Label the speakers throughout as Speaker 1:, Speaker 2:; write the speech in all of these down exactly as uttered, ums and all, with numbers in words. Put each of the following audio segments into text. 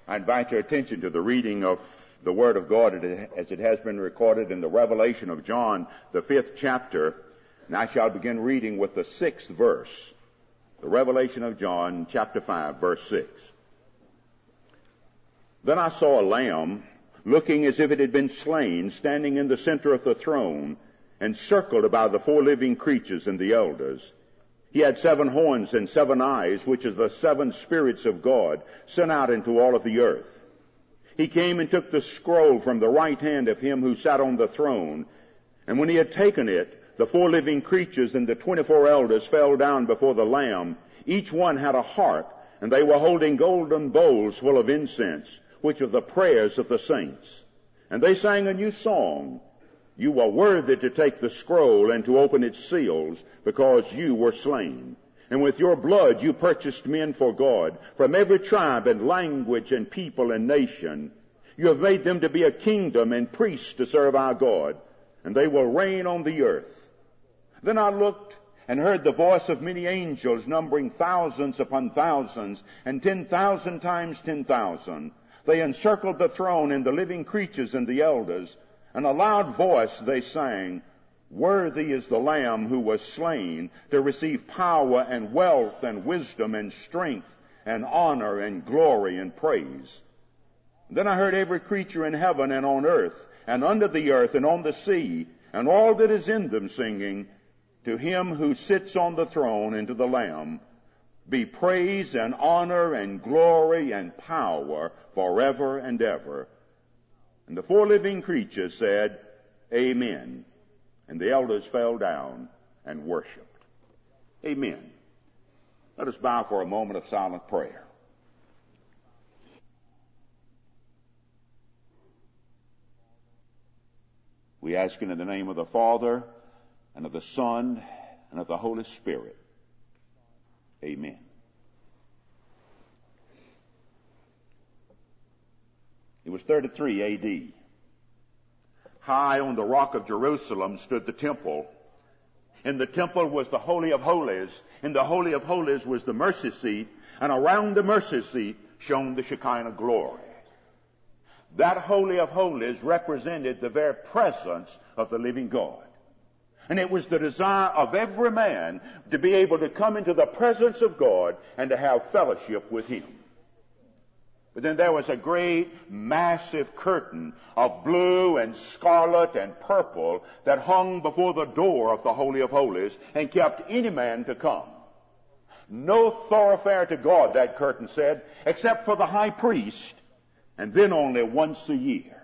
Speaker 1: I invite your attention to the reading of the Word of God as it has been recorded in the Revelation of John, the fifth chapter. And I shall begin reading with the sixth verse. The Revelation of John, chapter five, verse six. Then I saw a lamb, looking as if it had been slain, standing in the center of the throne, encircled about the four living creatures and the elders. He had seven horns and seven eyes, which are the seven spirits of God, sent out into all of the earth. He came and took the scroll from the right hand of him who sat on the throne. And when he had taken it, the four living creatures and the twenty-four elders fell down before the Lamb. Each one had a harp, and they were holding golden bowls full of incense, which are the prayers of the saints. And they sang a new song. You are worthy to take the scroll and to open its seals, because you were slain. And with your blood you purchased men for God from every tribe and language and people and nation. You have made them to be a kingdom and priests to serve our God, and they will reign on the earth. Then I looked and heard the voice of many angels, numbering thousands upon thousands, and ten thousand times ten thousand. They encircled the throne and the living creatures and the elders. In a loud voice they sang, Worthy is the Lamb who was slain to receive power and wealth and wisdom and strength and honor and glory and praise. Then I heard every creature in heaven and on earth and under the earth and on the sea and all that is in them singing, To him who sits on the throne and to the Lamb be praise and honor and glory and power forever and ever. And the four living creatures said, Amen. And the elders fell down and worshiped. Amen. Let us bow for a moment of silent prayer. We ask in the name of the Father, and of the Son, and of the Holy Spirit. Amen. It was thirty-three A D High on the rock of Jerusalem stood the temple. In the temple was the Holy of Holies. In the Holy of Holies was the mercy seat, and around the mercy seat shone the Shekinah glory. That Holy of Holies represented the very presence of the living God. And it was the desire of every man to be able to come into the presence of God and to have fellowship with Him. But then there was a great, massive curtain of blue and scarlet and purple that hung before the door of the Holy of Holies and kept any man to come. No thoroughfare to God, that curtain said, except for the high priest, and then only once a year.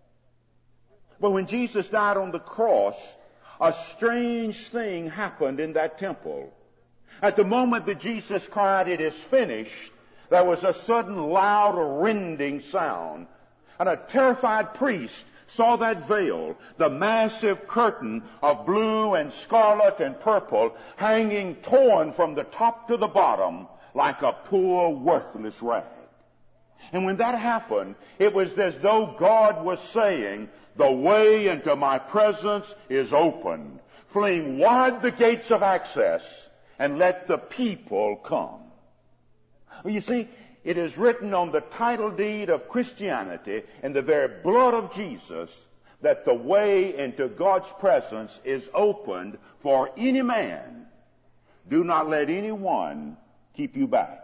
Speaker 1: But when Jesus died on the cross, a strange thing happened in that temple. At the moment that Jesus cried, It is finished, there was a sudden loud rending sound, and a terrified priest saw that veil, the massive curtain of blue and scarlet and purple, hanging torn from the top to the bottom like a poor, worthless rag. And when that happened, it was as though God was saying, The way into my presence is open. Fling wide the gates of access, and let the people come. Well, you see, it is written on the title deed of Christianity in the very blood of Jesus that the way into God's presence is opened for any man. Do not let anyone keep you back.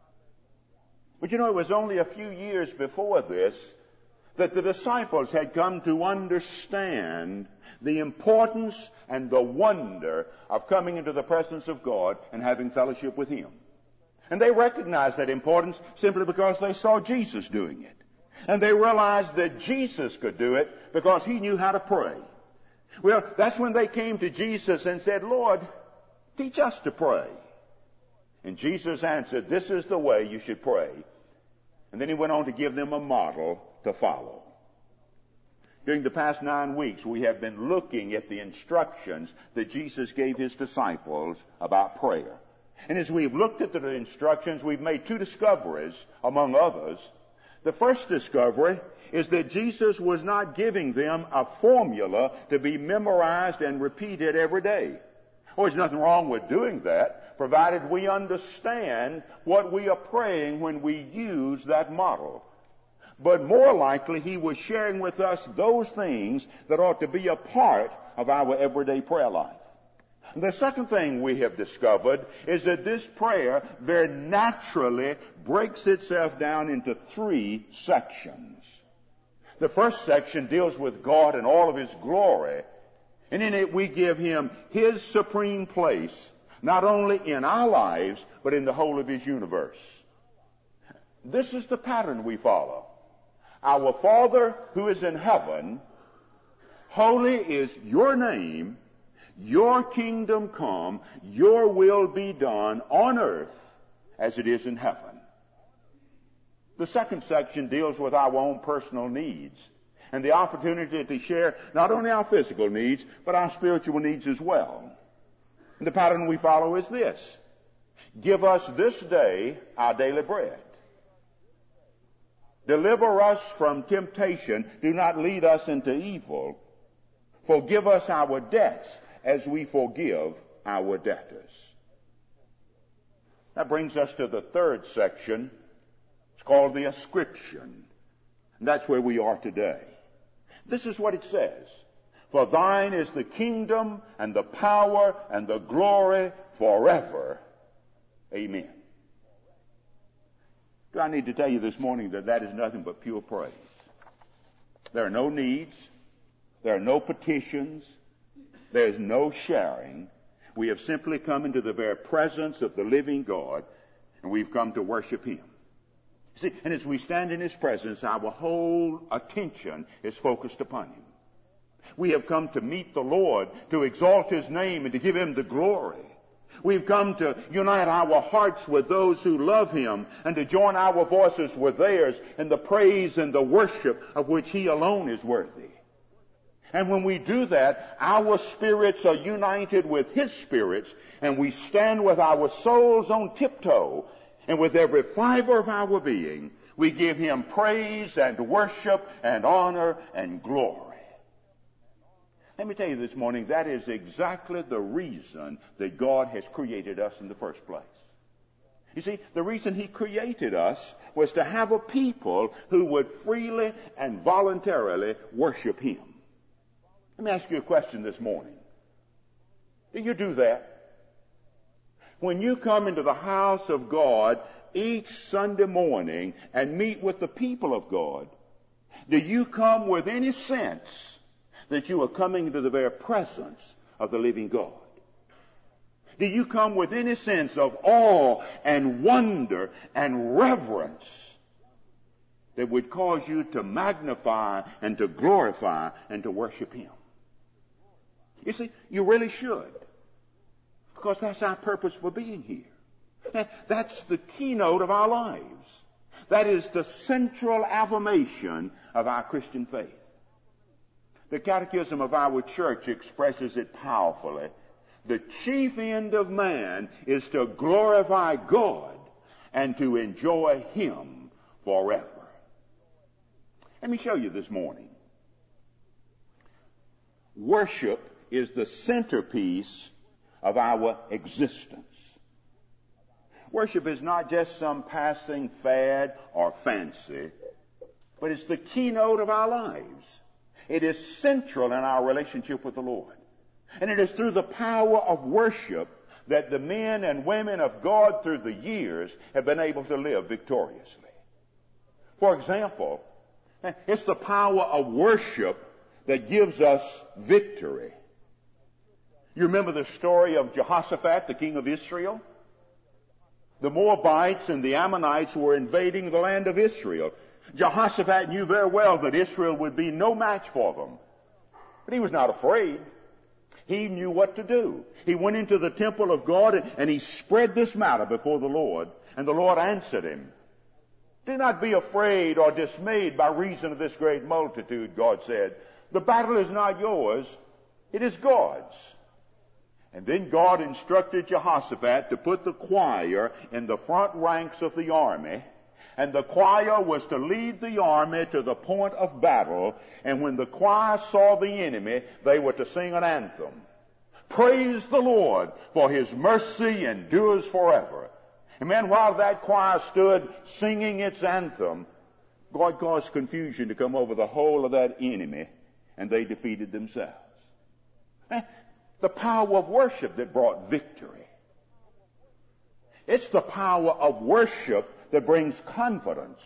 Speaker 1: But you know, it was only a few years before this that the disciples had come to understand the importance and the wonder of coming into the presence of God and having fellowship with Him. And they recognized that importance simply because they saw Jesus doing it. And they realized that Jesus could do it because He knew how to pray. Well, that's when they came to Jesus and said, Lord, teach us to pray. And Jesus answered, This is the way you should pray. And then He went on to give them a model to follow. During the past nine weeks, we have been looking at the instructions that Jesus gave His disciples about prayer. And as we've looked at the instructions, we've made two discoveries, among others. The first discovery is that Jesus was not giving them a formula to be memorized and repeated every day. Well, there's nothing wrong with doing that, provided we understand what we are praying when we use that model. but more likely he was sharing with us those things that ought to be a part of our everyday prayer life. The second thing we have discovered is that this prayer very naturally breaks itself down into three sections. The first section deals with God and all of His glory, and in it we give Him His supreme place, not only in our lives, but in the whole of His universe. This is the pattern we follow. Our Father who is in heaven, holy is your name, your kingdom come, your will be done on earth as it is in heaven. The second section deals with our own personal needs and the opportunity to share not only our physical needs, but our spiritual needs as well. And the pattern we follow is this: give us this day our daily bread. Deliver us from temptation. Do not lead us into evil. Forgive us our debts as we forgive our debtors. That brings us to the third section. It's called the ascription. And that's where we are today. This is what it says: for thine is the kingdom and the power and the glory forever. Amen. Do I need to tell you this morning that that is nothing but pure praise? There are no needs. There are no petitions. There is no sharing. We have simply come into the very presence of the living God, and we've come to worship Him. See, and as we stand in His presence, our whole attention is focused upon Him. We have come to meet the Lord, to exalt His name, and to give Him the glory. We've come to unite our hearts with those who love Him and to join our voices with theirs in the praise and the worship of which He alone is worthy. And when we do that, our spirits are united with His spirits, and we stand with our souls on tiptoe, and with every fiber of our being, we give Him praise and worship and honor and glory. Let me tell you this morning, that is exactly the reason that God has created us in the first place. You see, the reason He created us was to have a people who would freely and voluntarily worship Him. Let me ask you a question this morning. Do you do that? When you come into the house of God each Sunday morning and meet with the people of God, do you come with any sense that you are coming into the very presence of the living God? Do you come with any sense of awe and wonder and reverence that would cause you to magnify and to glorify and to worship Him? You see, you really should, because that's our purpose for being here. That's the keynote of our lives. That is the central affirmation of our Christian faith. The Catechism of our church expresses it powerfully. The chief end of man is to glorify God and to enjoy Him forever. Let me show you this morning. Worship is the centerpiece of our existence. Worship is not just some passing fad or fancy, but it's the keynote of our lives. It is central in our relationship with the Lord. And it is through the power of worship that the men and women of God through the years have been able to live victoriously. For example, it's the power of worship that gives us victory. You remember the story of Jehoshaphat, the king of Israel? The Moabites and the Ammonites were invading the land of Israel. Jehoshaphat knew very well that Israel would be no match for them. But he was not afraid. He knew what to do. He went into the temple of God and, and he spread this matter before the Lord. And the Lord answered him. Do not be afraid or dismayed by reason of this great multitude, God said. The battle is not yours. It is God's. And then God instructed Jehoshaphat to put the choir in the front ranks of the army. And the choir was to lead the army to the point of battle. And when the choir saw the enemy, they were to sing an anthem. Praise the Lord, for His mercy endures forever. And man, while that choir stood singing its anthem, God caused confusion to come over the whole of that enemy, and they defeated themselves. The power of worship that brought victory. It's the power of worship that brings confidence.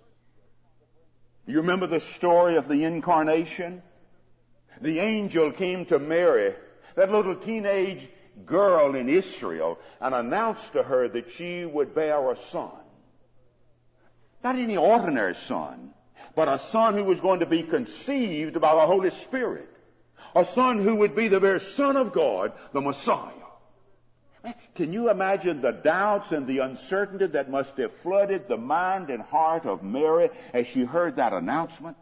Speaker 1: You remember the story of the incarnation? The angel came to Mary, that little teenage girl in Israel, and announced to her that she would bear a son. Not any ordinary son, but a son who was going to be conceived by the Holy Spirit. A son who would be the very Son of God, the Messiah. Can you imagine the doubts and the uncertainty that must have flooded the mind and heart of Mary as she heard that announcement?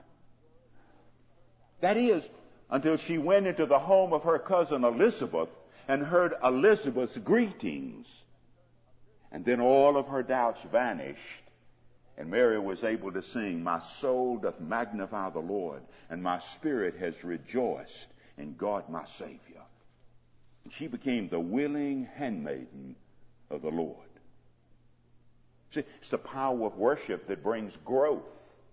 Speaker 1: That is, until she went into the home of her cousin Elizabeth and heard Elizabeth's greetings. And then all of her doubts vanished, and Mary was able to sing, "My soul doth magnify the Lord, and my spirit has rejoiced in God my Savior." And she became the willing handmaiden of the Lord. See, it's the power of worship that brings growth.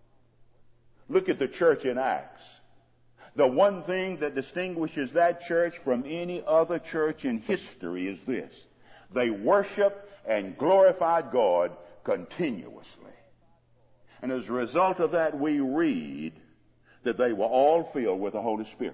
Speaker 1: Look at the church in Acts. The one thing that distinguishes that church from any other church in history is this: they worshiped and glorified God continuously. And as a result of that, we read that they were all filled with the Holy Spirit.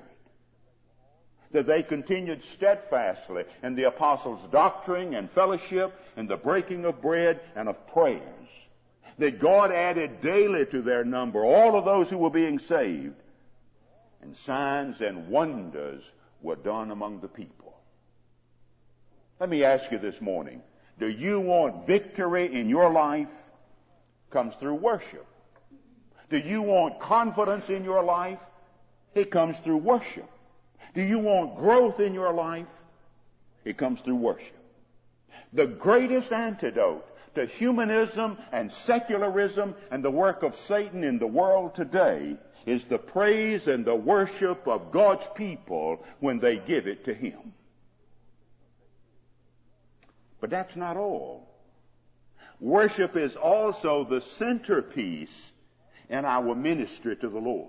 Speaker 1: That they continued steadfastly in the apostles' doctrine and fellowship, and the breaking of bread and of prayers. That God added daily to their number all of those who were being saved. And signs and wonders were done among the people. Let me ask you this morning, do you want victory in your life? Comes through worship. Do you want confidence in your life? It comes through worship. Do you want growth in your life? It comes through worship. The greatest antidote to humanism and secularism and the work of Satan in the world today is the praise and the worship of God's people when they give it to Him. But that's not all. Worship is also the centerpiece in our ministry to the Lord.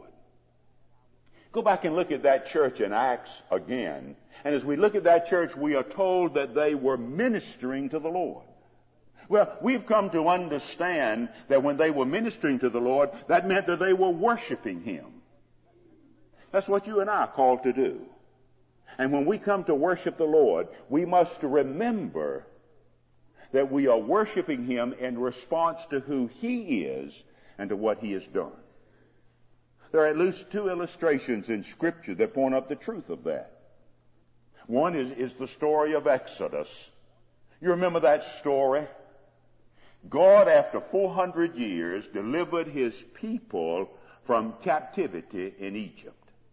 Speaker 1: Go back and look at that church in Acts again. And as we look at that church, we are told that they were ministering to the Lord. Well, we've come to understand that when they were ministering to the Lord, that meant that they were worshiping Him. That's what you and I are called to do. And when we come to worship the Lord, we must remember that we are worshiping Him in response to who He is and to what He has done. There are at least two illustrations in Scripture that point up the truth of that. One is, is the story of Exodus. You remember that story? God, after four hundred years, delivered His people from captivity in Egypt.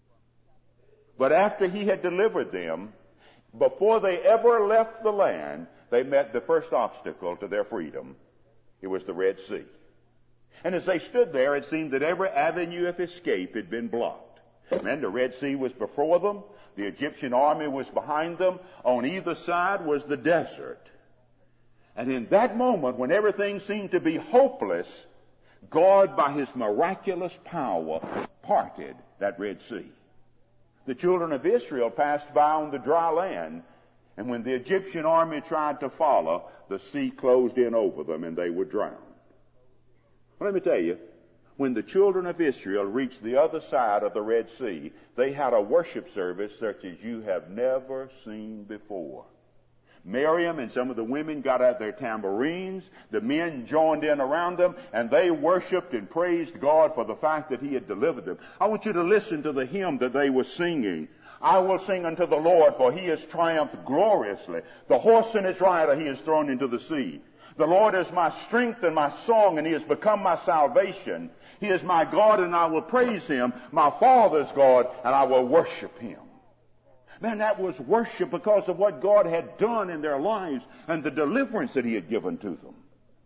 Speaker 1: But after He had delivered them, before they ever left the land, they met the first obstacle to their freedom. It was the Red Sea. And as they stood there, it seemed that every avenue of escape had been blocked. And the Red Sea was before them. The Egyptian army was behind them. On either side was the desert. And in that moment, when everything seemed to be hopeless, God, by His miraculous power, parted that Red Sea. The children of Israel passed by on the dry land, and when the Egyptian army tried to follow, the sea closed in over them and they were drowned. Well, let me tell you, when the children of Israel reached the other side of the Red Sea, they had a worship service such as you have never seen before. Miriam and some of the women got out their tambourines. The men joined in around them, and they worshiped and praised God for the fact that He had delivered them. I want you to listen to the hymn that they were singing. I will sing unto the Lord, for He has triumphed gloriously. The horse and its rider He has thrown into the sea. The Lord is my strength and my song, and He has become my salvation. He is my God, and I will praise Him, my Father's God, and I will worship Him. Man, that was worship because of what God had done in their lives and the deliverance that He had given to them.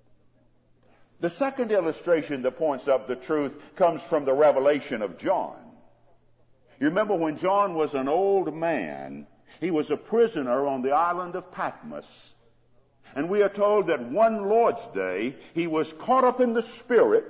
Speaker 1: The second illustration that points up the truth comes from the revelation of John. You remember when John was an old man, he was a prisoner on the island of Patmos. And we are told that one Lord's Day, he was caught up in the Spirit,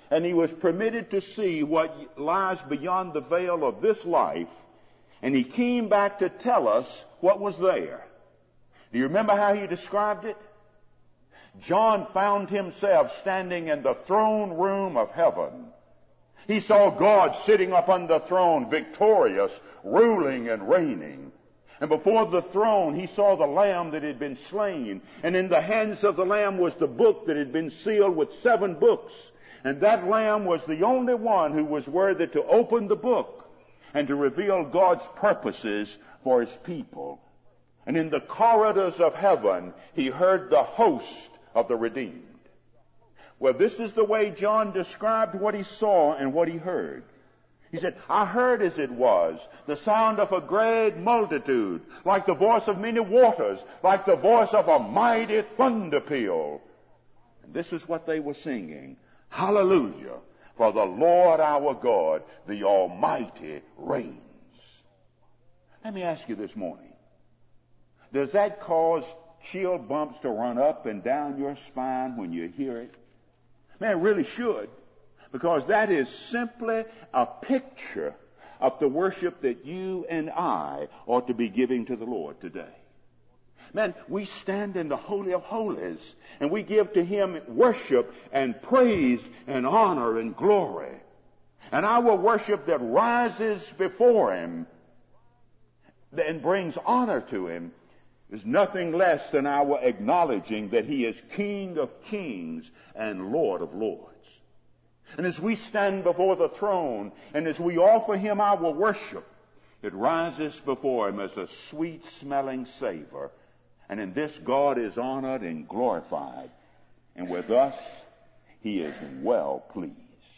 Speaker 1: and he was permitted to see what lies beyond the veil of this life, and he came back to tell us what was there. Do you remember how he described it? John found himself standing in the throne room of heaven. He saw God sitting upon the throne, victorious, ruling and reigning. And before the throne, he saw the Lamb that had been slain. And in the hands of the Lamb was the book that had been sealed with seven books. And that Lamb was the only one who was worthy to open the book and to reveal God's purposes for his people. And in the corridors of heaven, he heard the host of the redeemed. Well, this is the way John described what he saw and what he heard. He said, I heard as it was the sound of a great multitude, like the voice of many waters, like the voice of a mighty thunder peal. And this is what they were singing. Hallelujah, for the Lord our God, the Almighty, reigns. Let me ask you this morning, does that cause chill bumps to run up and down your spine when you hear it? Man, it really should. Because that is simply a picture of the worship that you and I ought to be giving to the Lord today. Man, we stand in the Holy of Holies and we give to him worship and praise and honor and glory. And our worship that rises before him and brings honor to him is nothing less than our acknowledging that he is King of kings and Lord of lords. And as we stand before the throne and as we offer him our worship, it rises before him as a sweet-smelling savor. And in this, God is honored and glorified. And with us, he is well pleased.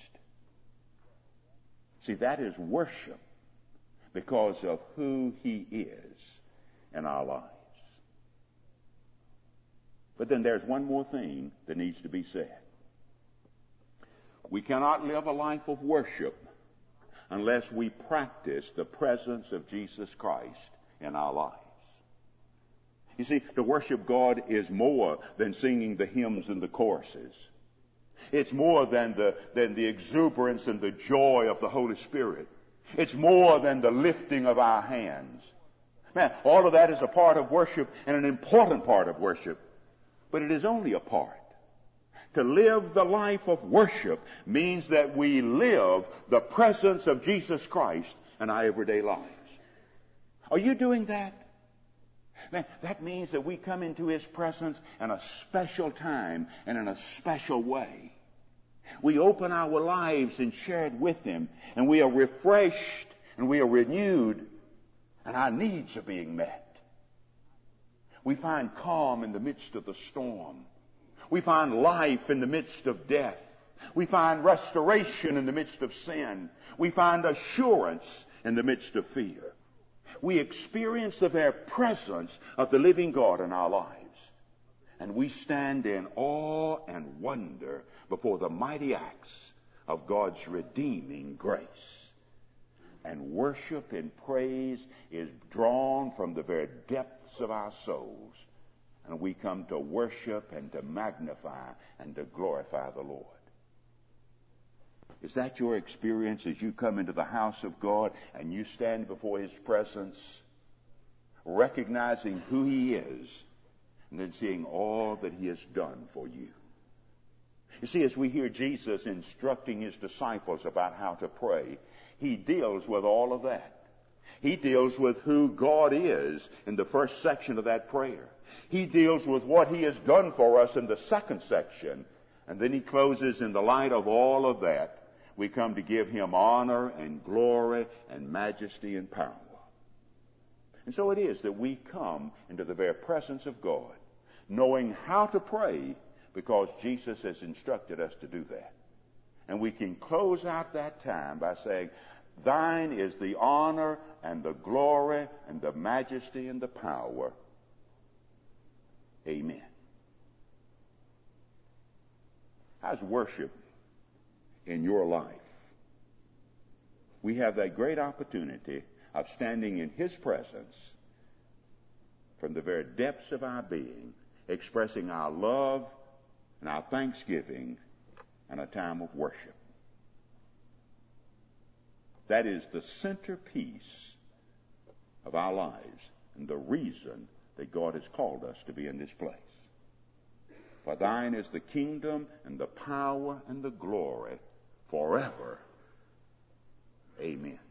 Speaker 1: See, that is worship because of who he is in our lives. But then there's one more thing that needs to be said. We cannot live a life of worship unless we practice the presence of Jesus Christ in our lives. You see, to worship God is more than singing the hymns and the choruses. It's more than the, than the exuberance and the joy of the Holy Spirit. It's more than the lifting of our hands. Man, all of that is a part of worship and an important part of worship. But it is only a part. To live the life of worship means that we live the presence of Jesus Christ in our everyday lives. Are you doing that? Man, that means that we come into his presence in a special time and in a special way. We open our lives and share it with him, and we are refreshed and we are renewed, and our needs are being met. We find calm in the midst of the storm. We find life in the midst of death. We find restoration in the midst of sin. We find assurance in the midst of fear. We experience the very presence of the living God in our lives. And we stand in awe and wonder before the mighty acts of God's redeeming grace. And worship and praise is drawn from the very depths of our souls. And we come to worship and to magnify and to glorify the Lord. Is that your experience as you come into the house of God and you stand before his presence, recognizing who he is, and then seeing all that he has done for you? You see, as we hear Jesus instructing his disciples about how to pray, he deals with all of that. He deals with who God is in the first section of that prayer. He deals with what he has done for us in the second section. And then he closes, in the light of all of that, we come to give him honor and glory and majesty and power. And so it is that we come into the very presence of God, knowing how to pray because Jesus has instructed us to do that. And we can close out that time by saying, thine is the honor and the glory and the majesty and the power. Amen. How's worship in your life? We have that great opportunity of standing in his presence from the very depths of our being, expressing our love and our thanksgiving and a time of worship. That is the centerpiece of our lives and the reason that God has called us to be in this place. For thine is the kingdom and the power and the glory forever. Amen.